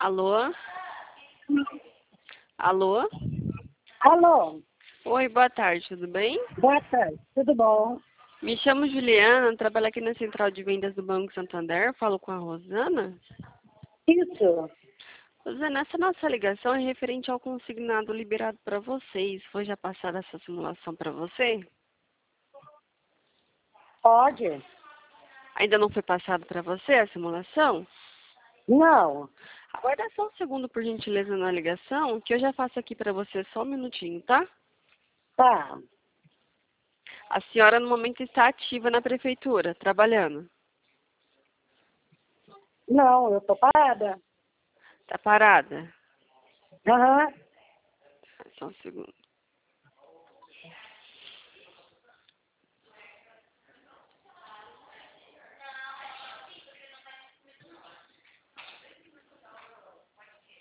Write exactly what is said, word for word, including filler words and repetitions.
Alô? Alô? Alô, Oi, boa tarde, tudo bem? boa tarde, tudo bom? Me chamo Juliana, trabalho aqui na Central de Vendas do Banco Santander, falo com a Rosana. Isso, Rosana, essa nossa ligação é referente ao consignado liberado para vocês. Foi já passada essa simulação para você? pode? Ainda não foi passado para você a simulação? Não, Aguarda só um segundo, por gentileza, na ligação, que eu já faço aqui para você só um minutinho, tá? tá. A senhora, no momento, está ativa na prefeitura, trabalhando. Não, eu tô parada. Está parada? Aham. Só um segundo.